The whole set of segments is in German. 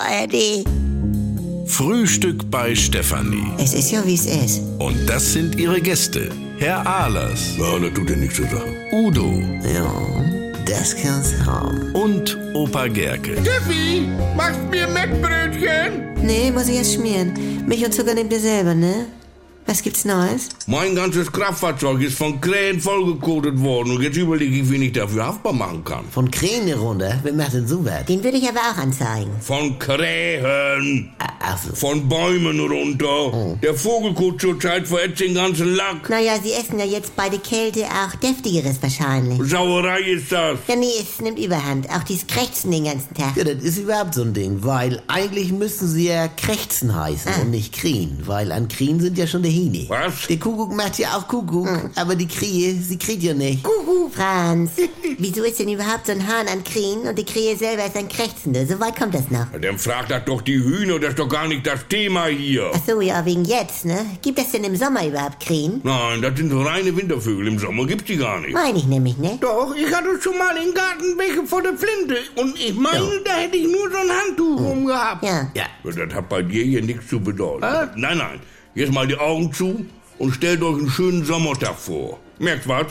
ARD. Frühstück bei Stefanie. Es ist ja, wie es ist. Und das sind ihre Gäste. Herr Ahlers. Ja, das tut ja nichts zur Sache. Udo. Ja, das kann's haben. Und Opa Gerke. Steffi, machst mir Mettbrötchen? Nee, muss ich erst schmieren. Milch und Zucker nehmt ihr selber, ne? Was gibt's Neues? Mein ganzes Kraftfahrzeug ist von Krähen vollgekotet worden und jetzt überlege ich, wen ich dafür haftbar machen kann. Von Krähen runter? Wer macht denn so was? Den würde ich aber auch anzeigen. Von Krähen. Ach so. Von Bäumen runter. Der Vogelkot zurzeit verätzt den ganzen Lack. Naja, sie essen ja jetzt bei der Kälte auch Deftigeres wahrscheinlich. Sauerei ist das. Ja, nee, es nimmt Überhand. Auch dieses Krächzen den ganzen Tag. Ja, das ist überhaupt so ein Ding, weil eigentlich müssten sie ja Krächzen heißen und nicht Krähen, weil an Krähen sind ja schon der Hähne. Was? Der Kuckuck macht ja auch Kuckuck, aber die Krähe, sie kriegt ja nicht. Franz, wieso ist denn überhaupt so ein Hahn an Krähen und die Krähe selber ist ein Krächzende? So weit kommt das noch. Dann fragt das doch die Hühner, das ist doch gar nicht das Thema hier. Ach so, ja, wegen jetzt, ne? Gibt es denn im Sommer überhaupt Krähen? Nein, das sind reine Wintervögel. Im Sommer gibt's die gar nicht. Meine ich nämlich, ne? Doch, ich hatte schon mal im Garten welche vor der Flinte. Und ich meine, da hätte ich nur so ein Handtuch rumgehabt. Ja. Ja. Das hat bei dir hier nichts zu bedeuten. Nein. Jetzt mal die Augen zu und stellt euch einen schönen Sommertag vor. Merkt was?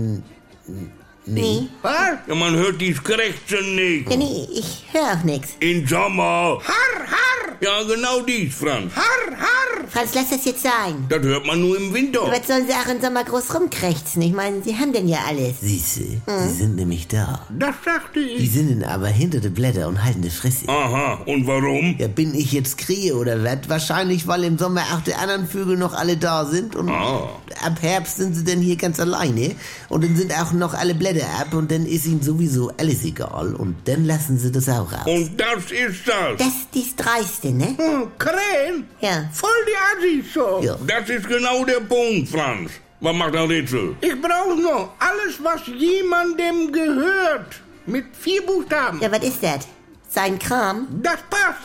Nee. Was? Ja, man hört dies Krächzen nicht. Ja, nee, ich höre auch nix. In Sommer. Harr, harr. Ja, genau dies, Franz. Harr, harr. Franz, lass das jetzt sein. Das hört man nur im Winter. Was sollen sie auch im Sommer groß rumkrächzen? Ich meine, sie haben denn ja alles. Siehste, sie sind nämlich da. Das sagte Die ich. sind aber hinter den Blätter und halten die Fresse. Aha, und warum? Ja, bin ich jetzt Krähe oder was? Wahrscheinlich, weil im Sommer auch die anderen Vögel noch alle da sind und ab Herbst sind sie dann hier ganz alleine und dann sind auch noch alle Blätter ab und dann ist ihnen sowieso alles egal und dann lassen sie das auch raus. Und das ist das. Das ist dies Dreiste, ne? Krähen? Ja. Voll die Assis so. Ja. Das ist genau der Punkt, Franz. Was macht ein Rätsel? Ich brauche noch alles, was jemandem gehört. Mit 4 Buchstaben. Ja, was ist das? Sein Kram? Das passt.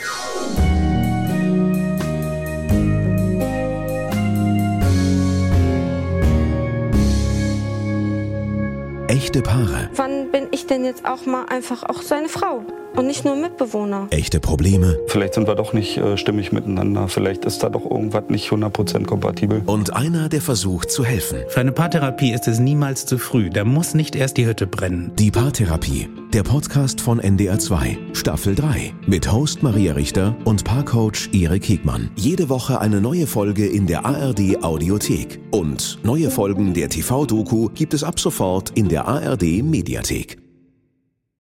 Echte Paare. Wann bin ich denn jetzt auch mal einfach auch seine Frau und nicht nur Mitbewohner? Echte Probleme. Vielleicht sind wir doch nicht stimmig miteinander. Vielleicht ist da doch irgendwas nicht 100% kompatibel. Und einer, der versucht zu helfen. Für eine Paartherapie ist es niemals zu früh. Da muss nicht erst die Hütte brennen. Die Paartherapie. Der Podcast von NDR 2. Staffel 3. Mit Host Maria Richter und Paarcoach Erik Hegmann. Jede Woche eine neue Folge in der ARD Audiothek. Und neue Folgen der TV-Doku gibt es ab sofort in der ARD Mediathek.